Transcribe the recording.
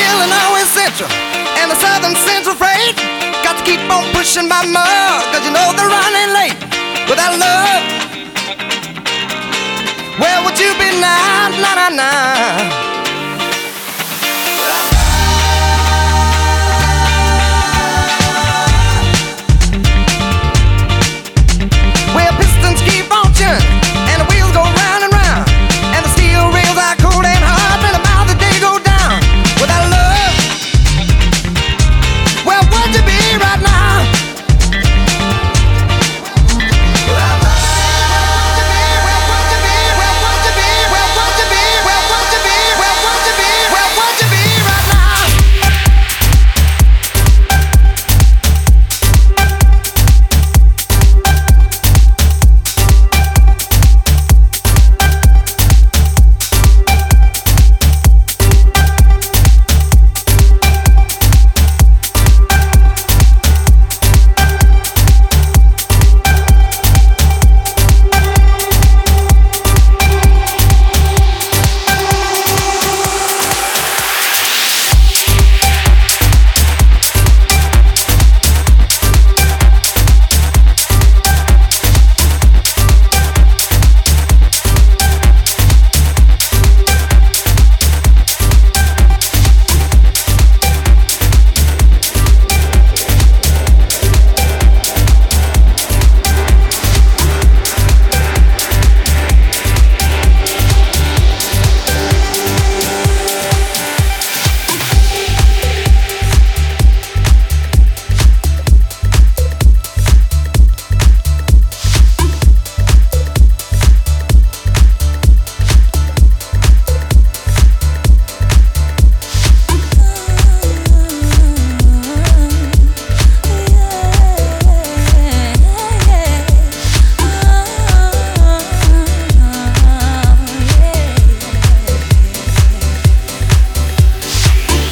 Illinois Central and the Southern Central Freight. Got to keep on pushing my mug, cause you know they're running late. Without love, where would you be now? Nah, nah, nah.